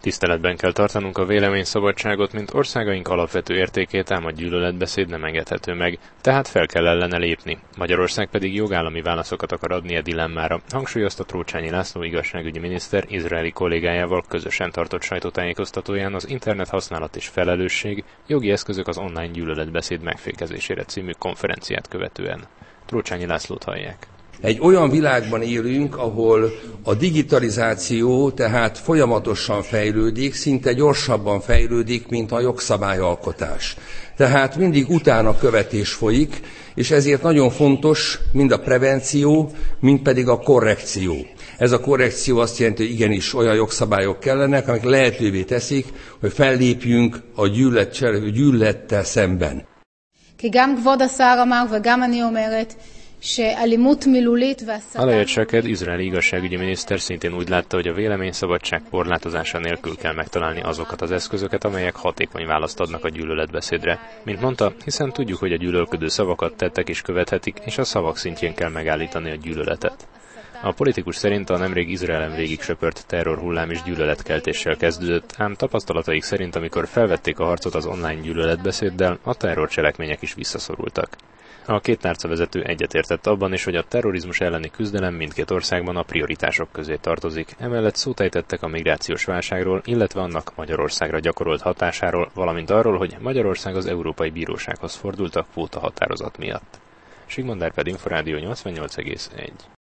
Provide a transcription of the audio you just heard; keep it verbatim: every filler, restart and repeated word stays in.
Tiszteletben kell tartanunk a véleményszabadságot, mint országaink alapvető értékét, ám a gyűlöletbeszéd nem engedhető meg, tehát fel kell ellene lépni. Magyarország pedig jogállami válaszokat akar adni a dilemmára, hangsúlyozta Trócsányi László igazságügyi miniszter izraeli kollégájával közösen tartott sajtótájékoztatóján az internet használat és felelősség, jogi eszközök az online gyűlöletbeszéd megfékezésére című konferenciát követően. Trócsányi Lászlót hallják. Egy olyan világban élünk, ahol a digitalizáció tehát folyamatosan fejlődik, szinte gyorsabban fejlődik, mint a jogszabályalkotás. Tehát mindig utána követés folyik, és ezért nagyon fontos mind a prevenció, mind pedig a korrekció. Ez a korrekció azt jelenti, hogy igenis olyan jogszabályok kellenek, amik lehetővé teszik, hogy fellépjünk a gyűlölettel szemben. Alajat Saked, izraeli igazságügyi miniszter szintén úgy látta, hogy a véleményszabadság korlátozása nélkül kell megtalálni azokat az eszközöket, amelyek hatékony választ adnak a gyűlöletbeszédre. Mint mondta, hiszen tudjuk, hogy a gyűlölködő szavakat tettek is követhetik, és a szavak szintjén kell megállítani a gyűlöletet. A politikus szerint a nemrég Izraelen végig söpört terrorhullám is gyűlöletkeltéssel kezdődött, ám tapasztalataik szerint, amikor felvették a harcot az online gyűlöletbeszéddel, a terrorcselekmények is visszaszorultak. A két tárcavezető egyetértett abban is, hogy a terrorizmus elleni küzdelem mindkét országban a prioritások közé tartozik. Emellett szót ejtettek a migrációs válságról, illetve annak Magyarországra gyakorolt hatásáról, valamint arról, hogy Magyarország az Európai Bírósághoz fordult a kvóta határozat miatt. Sigmond Árpád, Inforádió nyolcvannyolc egész egy.